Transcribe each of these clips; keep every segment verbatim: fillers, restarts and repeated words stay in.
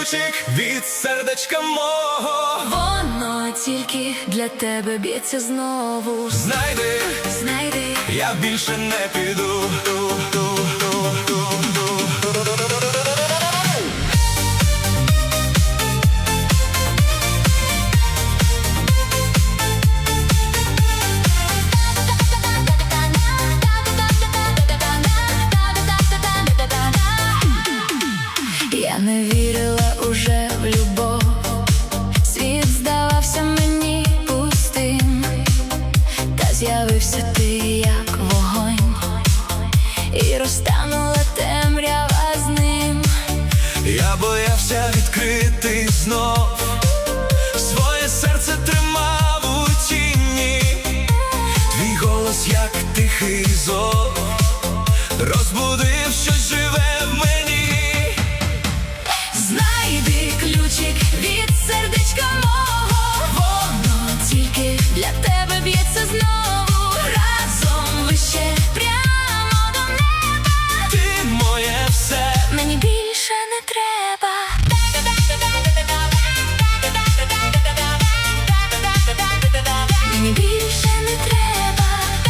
ключик від сердечка мого. Воно тільки для тебе б'ється знову. Знайди, знайди, я більше не піду. Я не вірила уже в любов, світ здавався мені пустим, та з'явився ти як вогонь, і розтанула темрява з ним. Я боявся відкрити знов, своє серце тримав у тіні. Твій голос, як тихий зов, розбудив щось живе в мені. Знайди ключик від сердечка мого. Воно тільки для тебе б'ється знову. Разом вище, прямо до неба. Ти моє все, мені більше не треба. Мені більше не треба.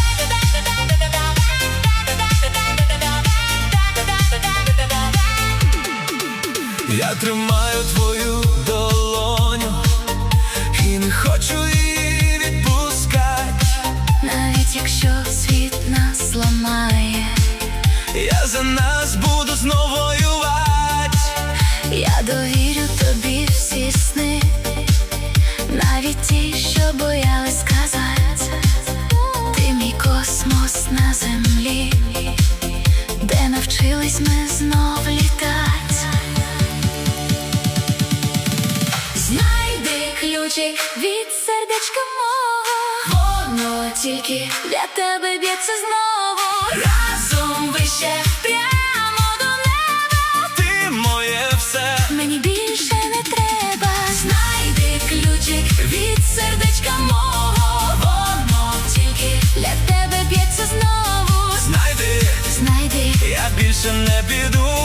Я тримаю твою долоню і не хочу її відпускать. Навіть якщо світ нас ламає, я за нас буду знов воювати. я довірю тобі всі сни, навіть ті, що боялись сказати. Ти мій космос на землі, де навчились ми знов літати. Знайди ключик від сердечка мого. Воно тільки для тебе б'ється знову. Разом вище, прямо до неба. Ти моє все, мені більше не треба. Знайди ключик від сердечка мого. Воно тільки для тебе б'ється знову. знайди, знайди, я більше не піду.